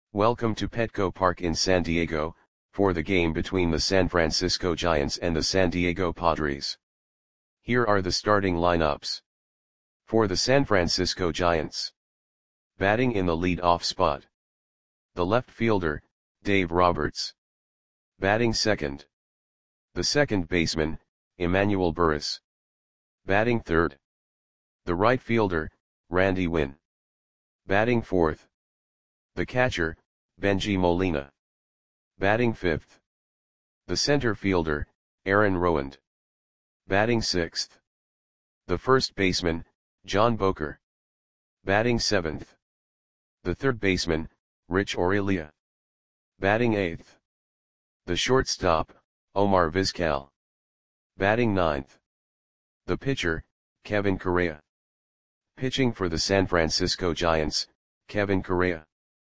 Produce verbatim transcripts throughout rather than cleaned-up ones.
Welcome to Petco Park in San Diego, for the game between the San Francisco Giants and the San Diego Padres. Here are the starting lineups. For the San Francisco Giants. Batting in the lead-off spot. The left fielder, Dave Roberts. Batting second. The second baseman, Emmanuel Burris. Batting third. The right fielder, Randy Winn. Batting fourth. The catcher, Bengie Molina. Batting fifth. The center fielder, Aaron Rowand. Batting sixth. The first baseman, John Boker. Batting seventh. The third baseman, Rich Aurelia. Batting eighth. The shortstop, Omar Vizquel. Batting ninth. The pitcher, Kevin Correa. Pitching for the San Francisco Giants, Kevin Correa.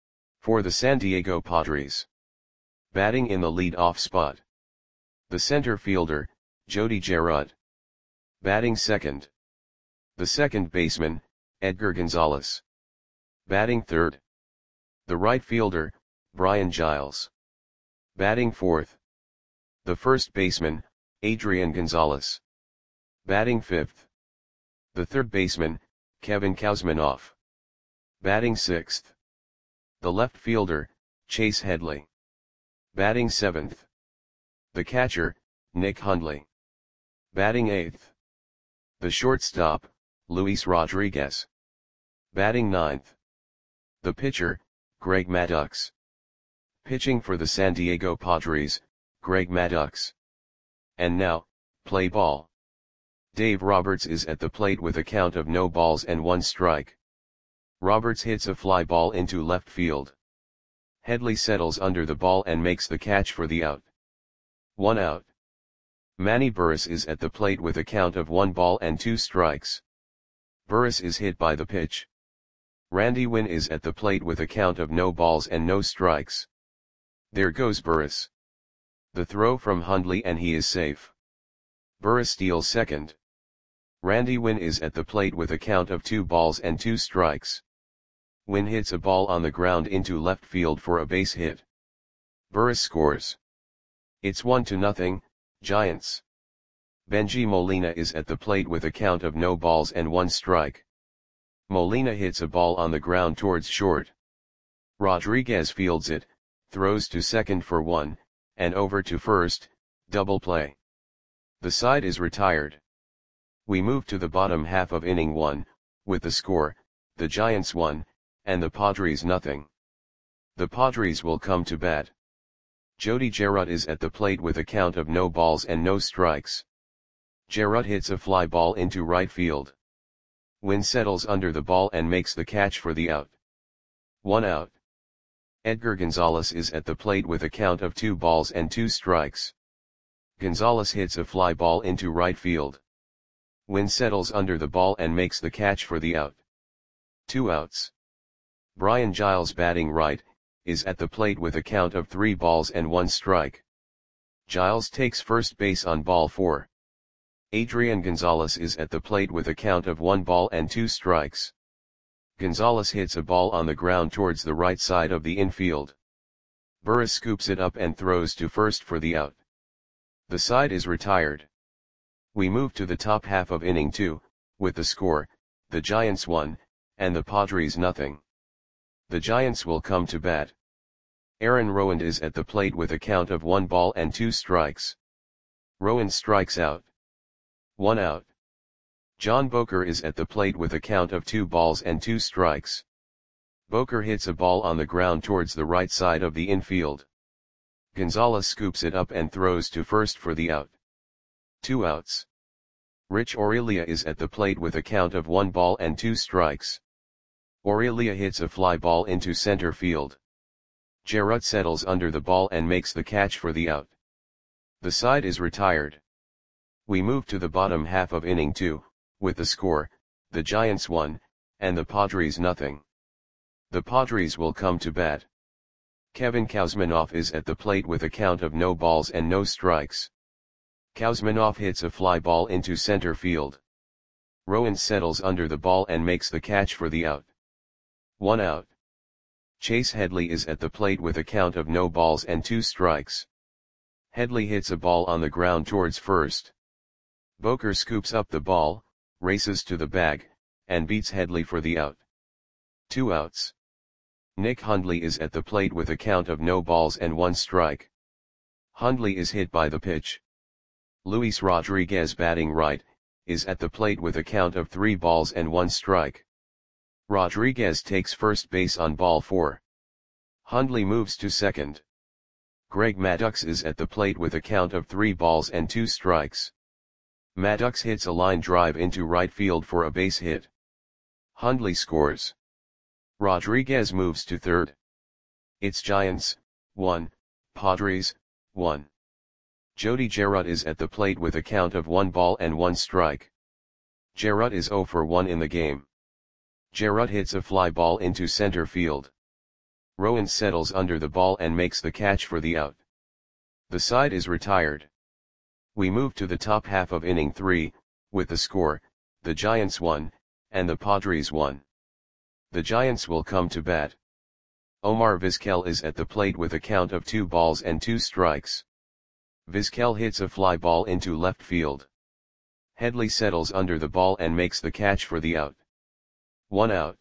For the San Diego Padres. Batting in the lead-off spot. The center fielder, Jody Gerard. Batting second. The second baseman, Edgar Gonzalez. Batting third. The right fielder, Brian Giles. Batting fourth. The first baseman, Adrian Gonzalez. Batting fifth. The third baseman, Kevin Kuzminoff. Batting sixth. The left fielder, Chase Headley. Batting seventh. The catcher, Nick Hundley. Batting eighth. The shortstop, Luis Rodriguez. Batting ninth. The pitcher, Greg Maddux. Pitching for the San Diego Padres, Greg Maddux. And now, play ball. Dave Roberts is at the plate with a count of no balls and one strike. Roberts hits a fly ball into left field. Headley settles under the ball and makes the catch for the out. One out. Manny Burris is at the plate with a count of one ball and two strikes. Burris is hit by the pitch. Randy Winn is at the plate with a count of no balls and no strikes. There goes Burris. The throw from Hundley and he is safe. Burris steals second. Randy Winn is at the plate with a count of two balls and two strikes. Winn hits a ball on the ground into left field for a base hit. Burris scores. It's one to nothing, Giants. Bengie Molina is at the plate with a count of no balls and one strike. Molina hits a ball on the ground towards short. Rodriguez fields it, throws to second for one, and over to first, double play. The side is retired. We move to the bottom half of inning one, with the score, the Giants one, and the Padres nothing. The Padres will come to bat. Jody Gerard is at the plate with a count of no balls and no strikes. Gerard hits a fly ball into right field. Winn settles under the ball and makes the catch for the out. One out. Edgar Gonzalez is at the plate with a count of two balls and two strikes. Gonzalez hits a fly ball into right field. Winn settles under the ball and makes the catch for the out. Two outs. Brian Giles batting right, is at the plate with a count of three balls and one strike. Giles takes first base on ball four. Adrian Gonzalez is at the plate with a count of one ball and two strikes. Gonzalez hits a ball on the ground towards the right side of the infield. Burris scoops it up and throws to first for the out. The side is retired. We move to the top half of inning two, with the score, the Giants one, and the Padres nothing. The Giants will come to bat. Aaron Rowand is at the plate with a count of one ball and two strikes. Rowand strikes out. One out. John Boker is at the plate with a count of two balls and two strikes. Boker hits a ball on the ground towards the right side of the infield. Gonzalez scoops it up and throws to first for the out. Two outs. Rich Aurelia is at the plate with a count of one ball and two strikes. Aurelia hits a fly ball into center field. Gerard settles under the ball and makes the catch for the out. The side is retired. We move to the bottom half of inning two, with the score, the Giants one, and the Padres nothing. The Padres will come to bat. Kevin Kuzminoff is at the plate with a count of no balls and no strikes. Kuzminoff hits a fly ball into center field. Rowand settles under the ball and makes the catch for the out. One out. Chase Headley is at the plate with a count of no balls and two strikes. Headley hits a ball on the ground towards first. Boker scoops up the ball, races to the bag, and beats Headley for the out. Two outs. Nick Hundley is at the plate with a count of no balls and one strike. Hundley is hit by the pitch. Luis Rodriguez, batting right, is at the plate with a count of three balls and one strike. Rodriguez takes first base on ball four. Hundley moves to second. Greg Maddux is at the plate with a count of three balls and two strikes. Maddux hits a line drive into right field for a base hit. Hundley scores. Rodriguez moves to third. It's Giants, one, Padres, one. Jody Jarrett is at the plate with a count of one ball and one strike. Jarrett is zero for one in the game. Jarrett hits a fly ball into center field. Rowan settles under the ball and makes the catch for the out. The side is retired. We move to the top half of inning three, with the score, the Giants won, and the Padres won. The Giants will come to bat. Omar Vizquel is at the plate with a count of two balls and two strikes. Vizquel hits a fly ball into left field. Headley settles under the ball and makes the catch for the out. One out.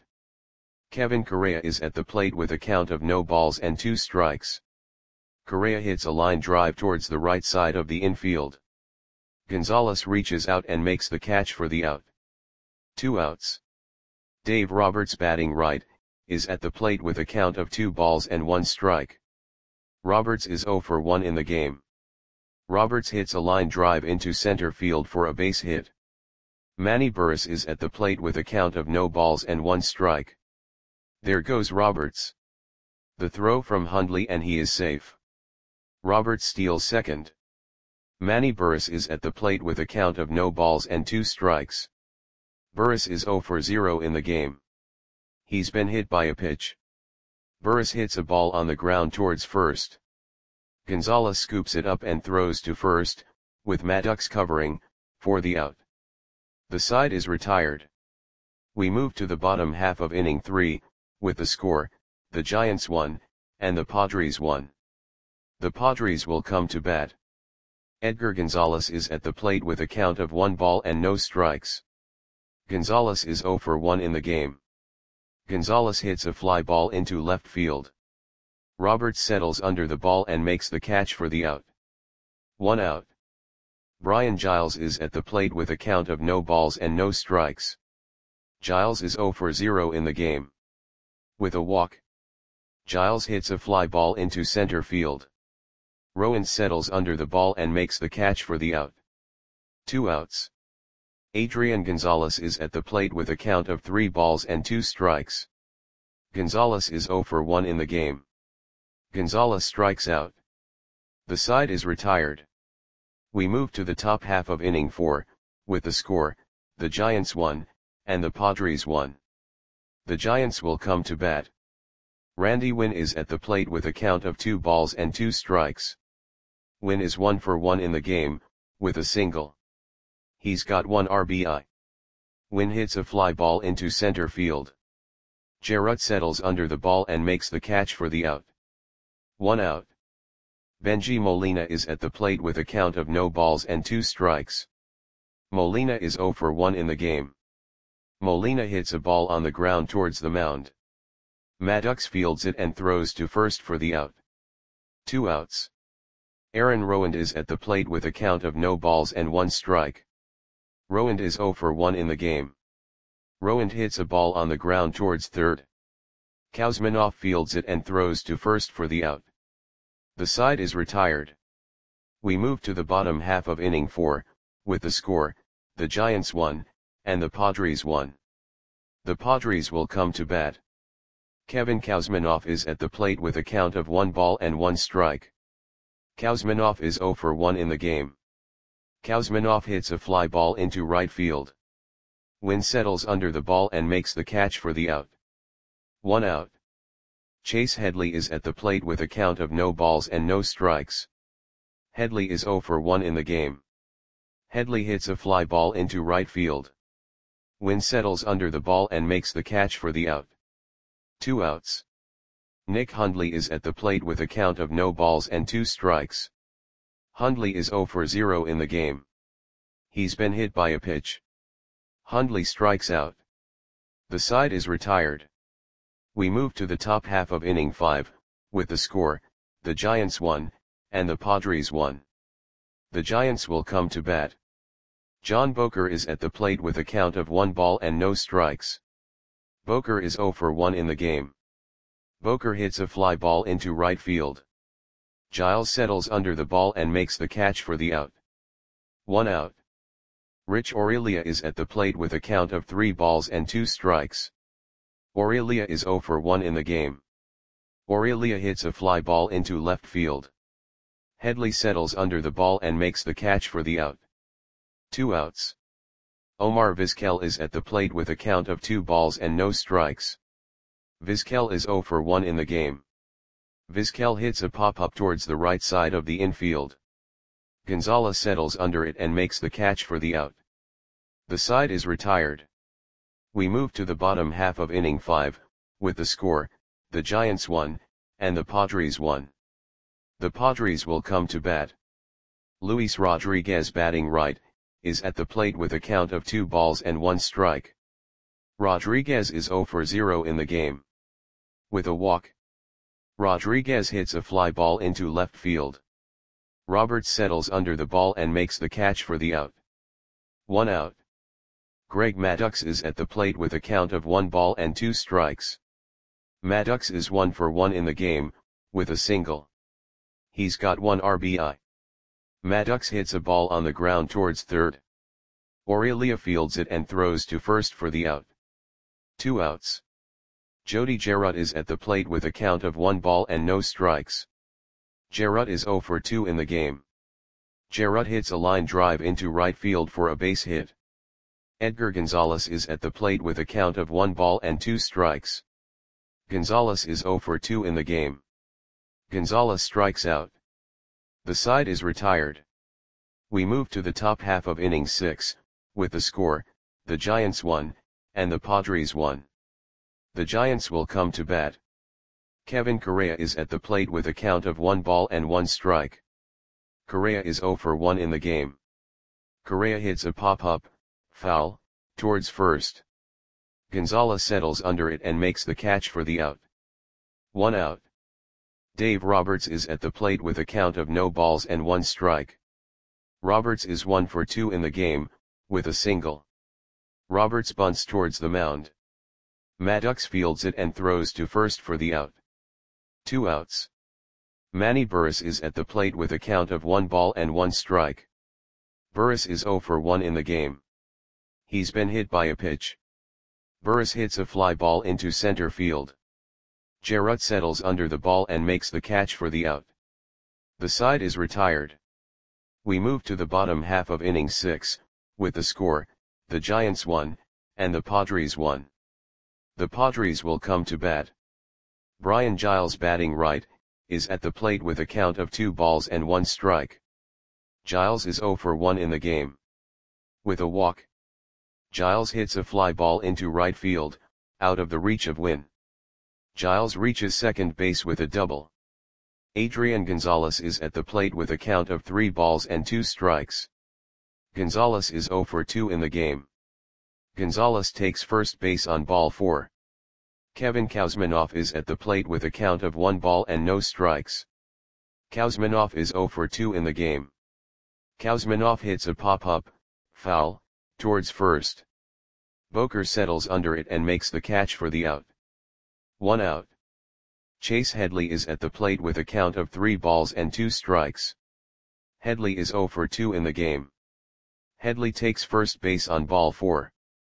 Kevin Correa is at the plate with a count of no balls and two strikes. Correa hits a line drive towards the right side of the infield. Gonzalez reaches out and makes the catch for the out. Two outs. Dave Roberts, batting right, is at the plate with a count of two balls and one strike. Roberts is zero for one in the game. Roberts hits a line drive into center field for a base hit. Manny Burris is at the plate with a count of no balls and one strike. There goes Roberts. The throw from Hundley and he is safe. Roberts steals second. Manny Burris is at the plate with a count of no balls and two strikes. Burris is zero for zero in the game. He's been hit by a pitch. Burris hits a ball on the ground towards first. Gonzalez scoops it up and throws to first, with Maddux covering, for the out. The side is retired. We move to the bottom half of inning three, with the score, the Giants won, and the Padres won. The Padres will come to bat. Edgar Gonzalez is at the plate with a count of one ball and no strikes. Gonzalez is zero for one in the game. Gonzalez hits a fly ball into left field. Roberts settles under the ball and makes the catch for the out. One out. Brian Giles is at the plate with a count of no balls and no strikes. Giles is zero for zero in the game. With a walk, Giles hits a fly ball into center field. Rowan settles under the ball and makes the catch for the out. Two outs. Adrian Gonzalez is at the plate with a count of three balls and two strikes. Gonzalez is zero for one in the game. Gonzalez strikes out. The side is retired. We move to the top half of inning four, with the score, the Giants won, and the Padres won. The Giants will come to bat. Randy Winn is at the plate with a count of two balls and two strikes. Winn is one for one in the game, with a single. He's got one R B I. Winn hits a fly ball into center field. Jarrett settles under the ball and makes the catch for the out. One out. Benji Molina is at the plate with a count of no balls and two strikes. Molina is zero for one in the game. Molina hits a ball on the ground towards the mound. Maddux fields it and throws to first for the out. Two outs. Aaron Rowand is at the plate with a count of no balls and one strike. Rowand is zero for one in the game. Rowand hits a ball on the ground towards third. Kuzminoff fields it and throws to first for the out. The side is retired. We move to the bottom half of inning four, with the score, the Giants won, and the Padres won. The Padres will come to bat. Kevin Kuzminoff is at the plate with a count of one ball and one strike. Kuzminoff is zero for one in the game. Kuzminoff hits a fly ball into right field. Winn settles under the ball and makes the catch for the out. One out. Chase Headley is at the plate with a count of no balls and no strikes. Headley is zero for one in the game. Headley hits a fly ball into right field. Winn settles under the ball and makes the catch for the out. Two outs. Nick Hundley is at the plate with a count of no balls and two strikes. Hundley is zero for zero in the game. He's been hit by a pitch. Hundley strikes out. The side is retired. We move to the top half of inning five, with the score, the Giants won, and the Padres won. The Giants will come to bat. John Boker is at the plate with a count of one ball and no strikes. Boker is zero for one in the game. Boker hits a fly ball into right field. Giles settles under the ball and makes the catch for the out. One out. Rich Aurelia is at the plate with a count of three balls and two strikes. Aurelia is zero for one in the game. Aurelia hits a fly ball into left field. Headley settles under the ball and makes the catch for the out. Two outs. Omar Vizquel is at the plate with a count of two balls and no strikes. Vizquel is zero for one in the game. Vizquel hits a pop-up towards the right side of the infield. Gonzalez settles under it and makes the catch for the out. The side is retired. We move to the bottom half of inning five, with the score, the Giants won, and the Padres won. The Padres will come to bat. Luis Rodriguez, batting right, is at the plate with a count of two balls and one strike. Rodriguez is zero for zero in the game. With a walk, Rodriguez hits a fly ball into left field. Roberts settles under the ball and makes the catch for the out. One out. Greg Maddux is at the plate with a count of one ball and two strikes. Maddux is one for one in the game, with a single. He's got one R B I. Maddux hits a ball on the ground towards third. Aurelia fields it and throws to first for the out. Two outs. Jody Gerard is at the plate with a count of one ball and no strikes. Gerard is zero for two in the game. Gerard hits a line drive into right field for a base hit. Edgar Gonzalez is at the plate with a count of one ball and two strikes. Gonzalez is zero for two in the game. Gonzalez strikes out. The side is retired. We move to the top half of inning six, with the score, the Giants won, and the Padres won. The Giants will come to bat. Kevin Correa is at the plate with a count of one ball and one strike. Correa is zero for one in the game. Correa hits a pop-up, foul, towards first. Gonzalez settles under it and makes the catch for the out. One out. Dave Roberts is at the plate with a count of no balls and one strike. Roberts is one for two in the game, with a single. Roberts bunts towards the mound. Maddux fields it and throws to first for the out. Two outs. Manny Burris is at the plate with a count of one ball and one strike. Burris is zero for one in the game. He's been hit by a pitch. Burris hits a fly ball into center field. Gerard settles under the ball and makes the catch for the out. The side is retired. We move to the bottom half of inning six, with the score, the Giants won, and the Padres won. The Padres will come to bat. Brian Giles, batting right, is at the plate with a count of two balls and one strike. Giles is zero for one in the game. With a walk, Giles hits a fly ball into right field, out of the reach of Wynn. Giles reaches second base with a double. Adrian Gonzalez is at the plate with a count of three balls and two strikes. Gonzalez is zero for two in the game. Gonzalez takes first base on ball four. Kevin Kouzmanoff is at the plate with a count of one ball and no strikes. Kouzmanoff is zero for two in the game. Kouzmanoff hits a pop-up, foul, towards first. Boker settles under it and makes the catch for the out. One out. Chase Headley is at the plate with a count of three balls and two strikes. Headley is zero for two in the game. Headley takes first base on ball four.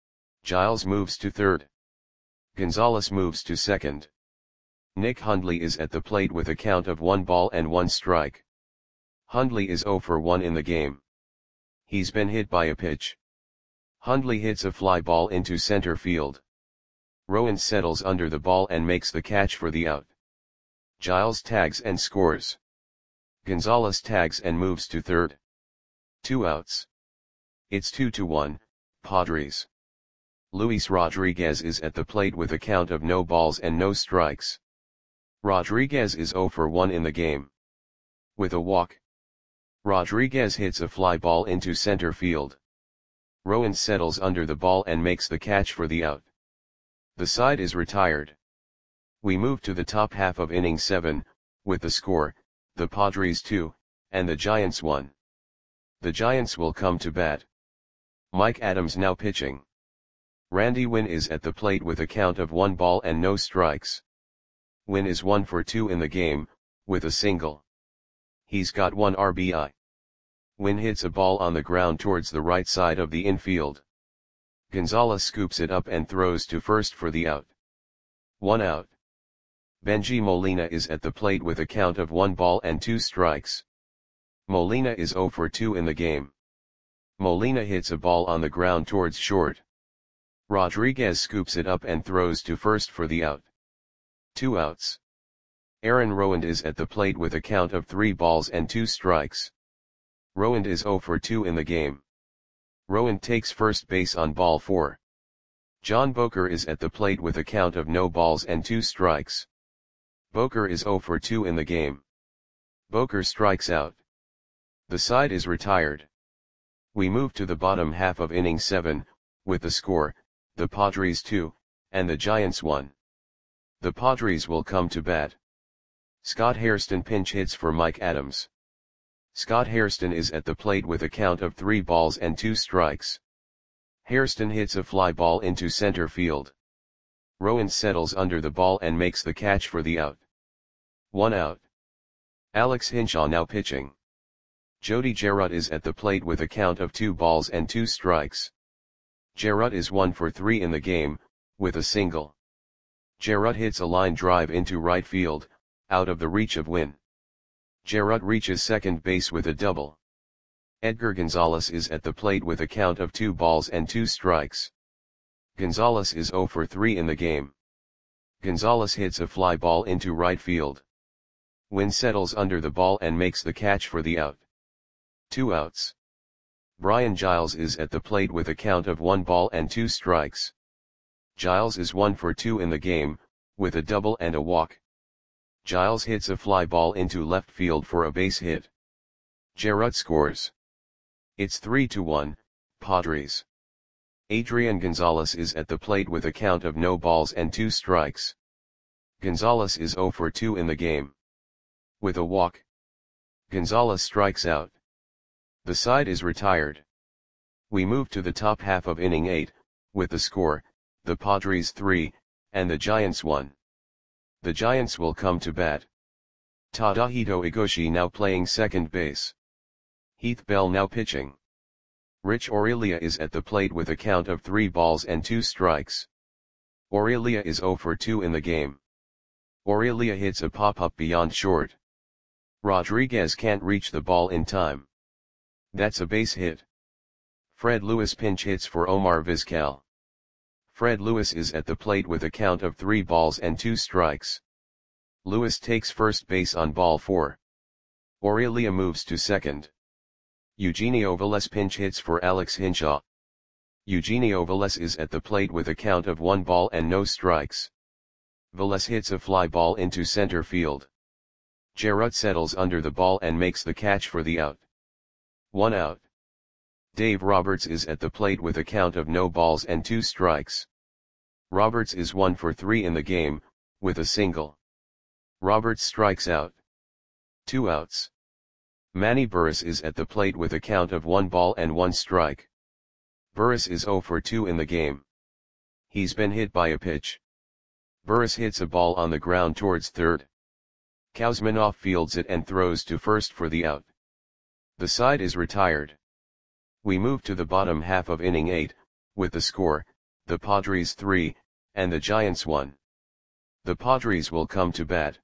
Giles moves to third. Gonzalez moves to second. Nick Hundley is at the plate with a count of one ball and one strike. Hundley is zero for one in the game. He's been hit by a pitch. Hundley hits a fly ball into center field. Rowan settles under the ball and makes the catch for the out. Giles tags and scores. Gonzalez tags and moves to third. Two outs. It's two to one, Padres. Luis Rodriguez is at the plate with a count of no balls and no strikes. Rodriguez is zero for one in the game. With a walk, Rodriguez hits a fly ball into center field. Rowan settles under the ball and makes the catch for the out. The side is retired. We move to the top half of inning seven, with the score, the Padres two, and the Giants one. The Giants will come to bat. Mike Adams now pitching. Randy Winn is at the plate with a count of one ball and no strikes. Winn is one for two in the game, with a single. He's got one R B I. Winn hits a ball on the ground towards the right side of the infield. Gonzalez scoops it up and throws to first for the out. One out. Benji Molina is at the plate with a count of one ball and two strikes. Molina is zero for two in the game. Molina hits a ball on the ground towards short. Rodriguez scoops it up and throws to first for the out. Two outs. Aaron Rowand is at the plate with a count of three balls and two strikes. Rowand is zero for two in the game. Rowand takes first base on ball four. John Boker is at the plate with a count of no balls and two strikes. Boker is zero for two in the game. Boker strikes out. The side is retired. We move to the bottom half of inning seven, with the score, the Padres two, and the Giants one. The Padres will come to bat. Scott Hairston pinch hits for Mike Adams. Scott Hairston is at the plate with a count of three balls and two strikes. Hairston hits a fly ball into center field. Rowan settles under the ball and makes the catch for the out. One out. Alex Hinshaw now pitching. Jody Jarrett is at the plate with a count of two balls and two strikes. Jarrett is one for three in the game, with a single. Jarrett hits a line drive into right field, out of the reach of Winn. Jarrett reaches second base with a double. Edgar Gonzalez is at the plate with a count of two balls and two strikes. Gonzalez is zero for three in the game. Gonzalez hits a fly ball into right field. Winn settles under the ball and makes the catch for the out. Two outs. Brian Giles is at the plate with a count of one ball and two strikes. Giles is one for two in the game, with a double and a walk. Giles hits a fly ball into left field for a base hit. Jarrett scores. It's three to one, Padres. Adrian Gonzalez is at the plate with a count of no balls and two strikes. Gonzalez is zero for two in the game. With a walk, Gonzalez strikes out. The side is retired. We move to the top half of inning eight, with the score, the Padres three, and the Giants one. The Giants will come to bat. Tadahito Igoshi now playing second base. Heath Bell now pitching. Rich Aurelia is at the plate with a count of three balls and two strikes. Aurelia is zero for two in the game. Aurelia hits a pop-up beyond short. Rodriguez can't reach the ball in time. That's a base hit. Fred Lewis pinch hits for Omar Vizquel. Fred Lewis is at the plate with a count of three balls and two strikes. Lewis takes first base on ball four. Aurelia moves to second. Eugenio Velez pinch hits for Alex Hinshaw. Eugenio Velez is at the plate with a count of one ball and no strikes. Velez hits a fly ball into center field. Jarrett settles under the ball and makes the catch for the out. One out. Dave Roberts is at the plate with a count of no balls and two strikes. Roberts is one for three in the game, with a single. Roberts strikes out. Two outs. Manny Burris is at the plate with a count of one ball and one strike. Burris is zero for two in the game. He's been hit by a pitch. Burris hits a ball on the ground towards third. Kuzminoff fields it and throws to first for the out. The side is retired. We move to the bottom half of inning eight, with the score, the Padres three, and the Giants one. The Padres will come to bat.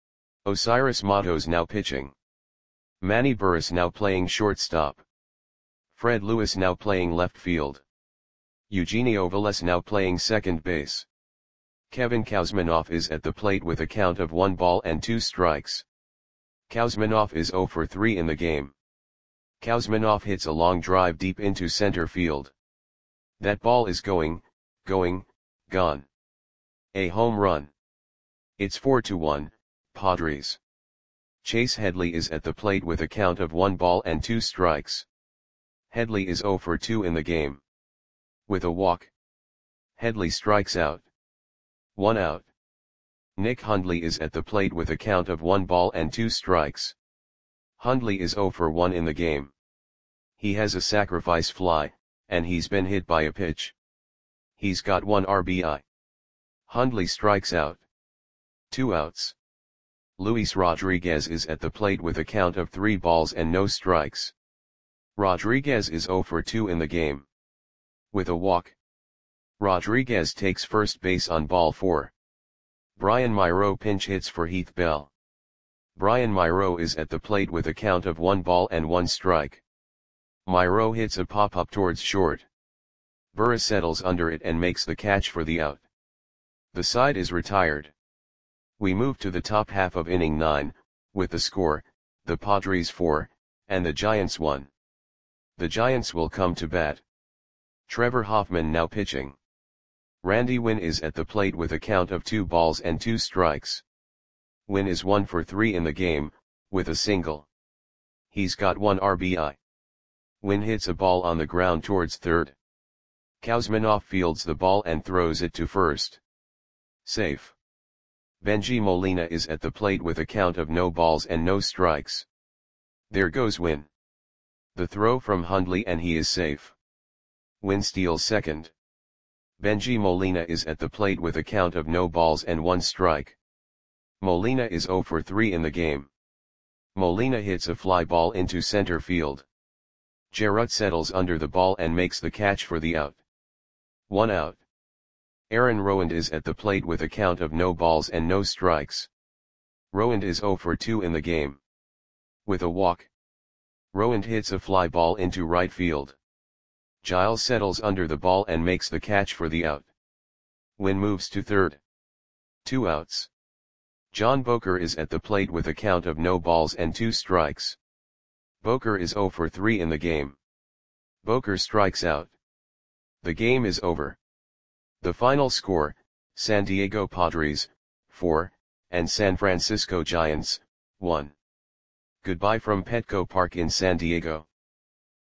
Osiris Matos now pitching. Manny Burris now playing shortstop. Fred Lewis now playing left field. Eugenio Velez now playing second base. Kevin Kuzminoff is at the plate with a count of one ball and two strikes. Kuzminoff is zero for three in the game. Kuzminoff hits a long drive deep into center field. That ball is going, going, gone. A home run. It's four to one, Padres. Chase Headley is at the plate with a count of one ball and two strikes. Headley is zero for two in the game. With a walk, Headley strikes out. One out. Nick Hundley is at the plate with a count of one ball and two strikes. Hundley is zero for one in the game. He has a sacrifice fly, and he's been hit by a pitch. He's got one R B I. Hundley strikes out. Two outs. Luis Rodriguez is at the plate with a count of three balls and no strikes. Rodriguez is zero for two in the game. With a walk, Rodriguez takes first base on ball four. Brian Myro pinch hits for Heath Bell. Brian Myro is at the plate with a count of one ball and one strike. Myro hits a pop-up towards short. Burra settles under it and makes the catch for the out. The side is retired. We move to the top half of inning nine, with the score, the Padres four, and the Giants one. The Giants will come to bat. Trevor Hoffman now pitching. Randy Winn is at the plate with a count of two balls and two strikes. Winn is one for three in the game, with a single. He's got one R B I. Winn hits a ball on the ground towards third. Kuzminoff fields the ball and throws it to first. Safe. Benji Molina is at the plate with a count of no balls and no strikes. There goes Winn. The throw from Hundley and he is safe. Winn steals second. Benji Molina is at the plate with a count of no balls and one strike. Molina is zero for three in the game. Molina hits a fly ball into center field. Jarrett settles under the ball and makes the catch for the out. One out. Aaron Rowand is at the plate with a count of no balls and no strikes. Rowand is zero for two in the game. With a walk, Rowand hits a fly ball into right field. Giles settles under the ball and makes the catch for the out. Winn moves to third. Two outs. John Boker is at the plate with a count of no balls and two strikes. Boker is zero for three in the game. Boker strikes out. The game is over. The final score, San Diego Padres, four, and San Francisco Giants, one. Goodbye from Petco Park in San Diego.